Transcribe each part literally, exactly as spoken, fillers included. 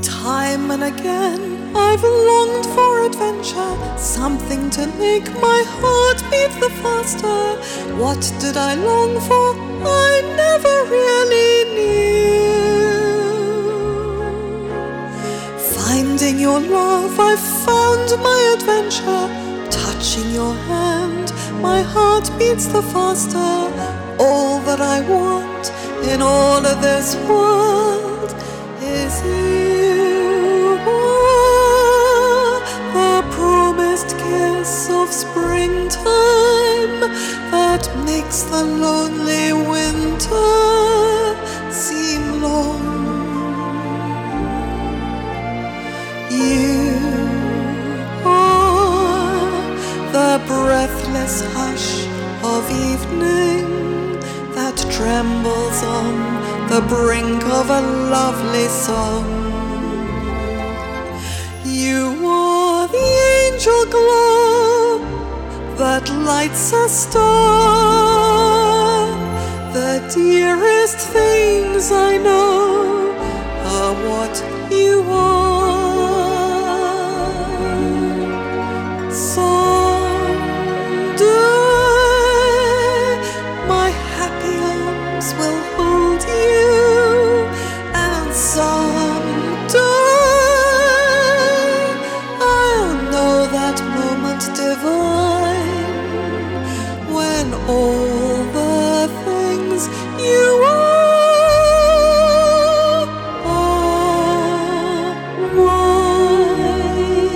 Time and again I've longed for adventure, something to make my heart beat the faster. What did I long for? I never really knew. Finding your love, I found my adventure. Touching your hand, my heart beats the faster. All that I want in all of this world is you. The promised kiss of springtime that makes the lonely winter seem long. You are the breathless hush of evening that trembles on the brink of a lovely song. You are the angel glow that lights a star. The dearest things I know are what you are. Someday my happy arms will hold you, and someday I'll know that moment divine when all the things you are are mine.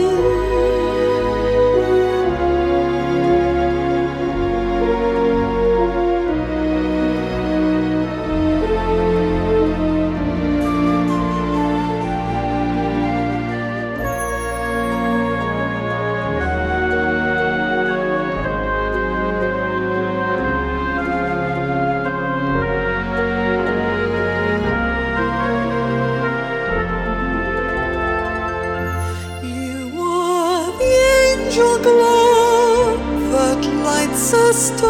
Angel glow that lights a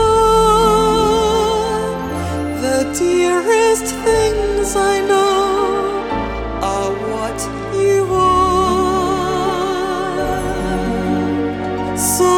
star. The dearest things I know are what you are. So